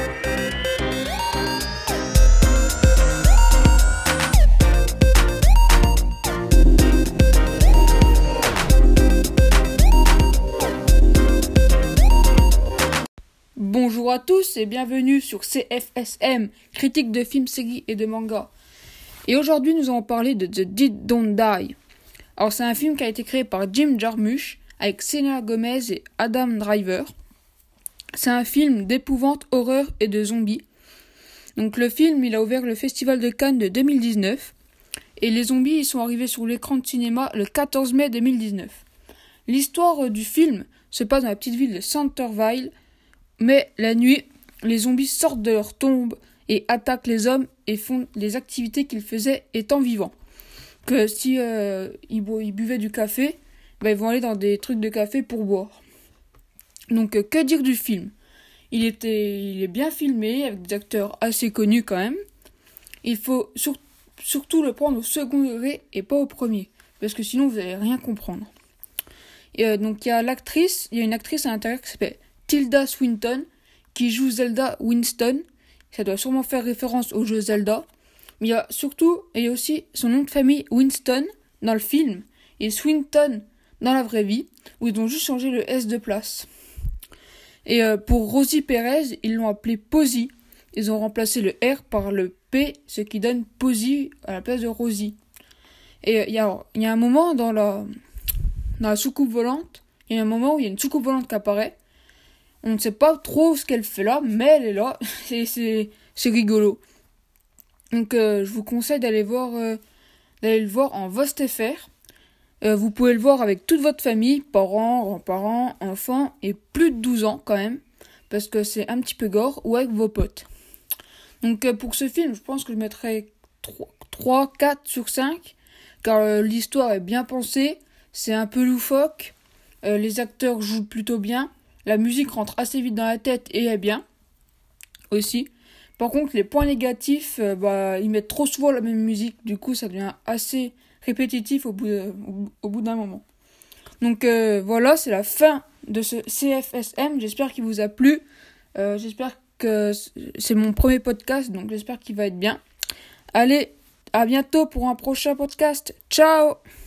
Bonjour à tous et bienvenue sur CFSM, critique de films, séries et de mangas. Et aujourd'hui nous allons parler de The Dead Don't Die. Alors c'est un film qui a été créé par Jim Jarmusch avec Selena Gomez et Adam Driver. C'est un film d'épouvante, horreur et de zombies. Donc le film il a ouvert le festival de Cannes de 2019 et les zombies ils sont arrivés sur l'écran de cinéma le 14 mai 2019. L'histoire du film se passe dans la petite ville de Centerville. Mais la nuit, les zombies sortent de leur tombe et attaquent les hommes et font les activités qu'ils faisaient étant vivants. Que si ils buvaient du café, ils vont aller dans des trucs de café pour boire. Donc que dire du film ? Il est bien filmé, avec des acteurs assez connus quand même. Il faut surtout le prendre au second degré et pas au premier, parce que sinon vous n'allez rien comprendre. Et, donc il y a une actrice à l'intérieur qui s'appelle Tilda Swinton, qui joue Zelda Winston. Ça doit sûrement faire référence au jeu Zelda. Mais il y a aussi son nom de famille Winston dans le film et Swinton dans la vraie vie, où ils ont juste changé le S de place. Et pour Rosie Perez, ils l'ont appelée Posy. Ils ont remplacé le R par le P, ce qui donne Posy à la place de Rosie. Et il y a un moment dans la soucoupe volante, il y a un moment où il y a une soucoupe volante qui apparaît. On ne sait pas trop ce qu'elle fait là, mais elle est là. C'est rigolo. Donc je vous conseille d'aller le voir en VostFR. Vous pouvez le voir avec toute votre famille, parents, grands-parents, enfants, et plus de 12 ans quand même, parce que c'est un petit peu gore, ou avec vos potes. Donc pour ce film, je pense que je mettrai 3, 4 sur 5, car l'histoire est bien pensée, c'est un peu loufoque, les acteurs jouent plutôt bien. La musique rentre assez vite dans la tête et est bien aussi. Par contre, les points négatifs, ils mettent trop souvent la même musique. Du coup, ça devient assez répétitif au bout d'un moment. Donc voilà, c'est la fin de ce CFSM. J'espère qu'il vous a plu. J'espère que c'est mon premier podcast, donc j'espère qu'il va être bien. Allez, à bientôt pour un prochain podcast. Ciao!